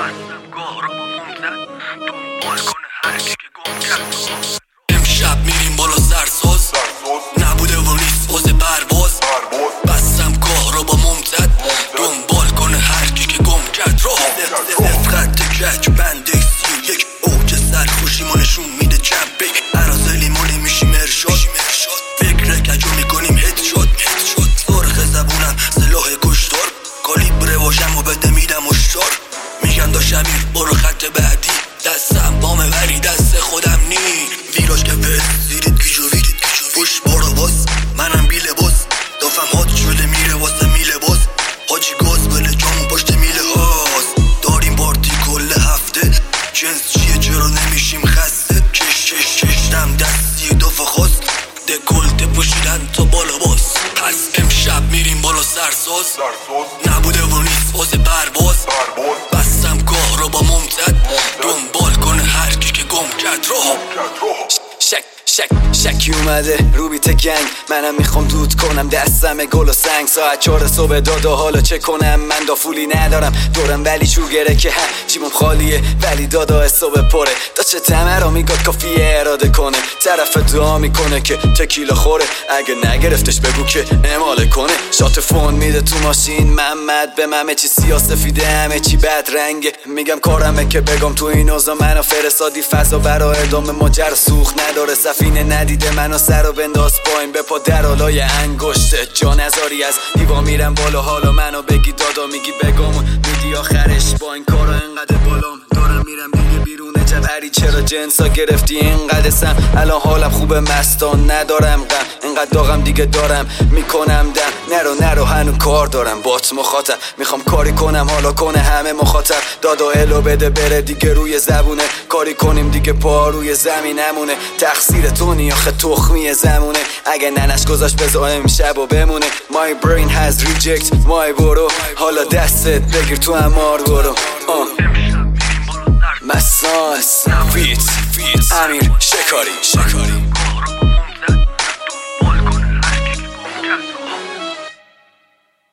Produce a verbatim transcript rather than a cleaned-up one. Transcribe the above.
امشب میریم بالا سرساز، نبوده و نیست واسه پرواز. بستم گاه رو با ممتد، دنبال کنه هر کی که گم کرد راه. صفر خط کج بنده سی و یک، اوج سرخوشی ما نشون میده جنبه. عرازلی ما نمیشیم ارشاد، فکر کجو میکنیم هد شد. سرخ زبونم سلاح کشتار، کالیبر واشم و بده میدم اشتار. میگن دا شمیر برو خط بعدی، دستم بامه ولی دست خودم نی. ویراج که به زیرید گیجو ویرید پشت بارا باز، منم بی لباس. دافم هات شده میره واسه میله باز، حاجی گاز بله جامون پشت میله هاست. داریم پارتی کل هفته، جنس چیه چرا نمیشیم خسته. کش کش کشتم دستی دافه خواست، دکلته پوشیدن تا بالا باز. پس امشب میریم بالا سرساز، نبوده و نیست واسه پرواز. بستم گاه رو با ممتد، دنبال کنه هر کی که گم کرد راه. شک شک شکی اومده رو بیت گنگ، منم میخوام دود کنم دستم گل و سنگ. ساعت چهار صبح دادا حالا چه کنم، من دافولی ندارم دورم ولی چو گره که هم چیمم خالیه ولی دادا صبح پره. دا چه تمه را میگاد کافیه اراده کنه، طرف دعا میکنه که تکیلا خوره. اگه نگرفتش بگو که اماله کنه. شات فون میده تو ماشین محمد به همه چی سیاسفیده، همه چی بد رنگه. میگم کارمه که بگم تو این اوضاع منو فرستادی فضا برا ادامه ماجر سوخ نداره. سفینه ندیده منو سر و بنداز پایین به پا در آلای انگشت جا نزاری. از دیوا میرم بالا حالا منو بگی دادا، میگی بگامون میدی آخرش با این کارا انقدر بالام. دارم میرم دیگه بیرون جبری، چرا جنسا گرفتی اینقدر سم. الان حالم خوبه مستان ندارم غم، اینقدر داغم دیگه دارم میکنم دم. نرو نرو هنو کار دارم بات مخاطب، میخوام کاری کنم حالا کنه همه مخاطب. دادا الو بده بره دیگه روی زبونه، کاری کنیم دیگه پا روی زمین نمونه. تقصیر تو نی آخه تخمی زمونه، اگه ننش گذاشت بذار امشب و بمونه. My brain has reject my برو، حالا دستت بگیر تو امار برو. مساس فیت فیت امیر شکاری شکاری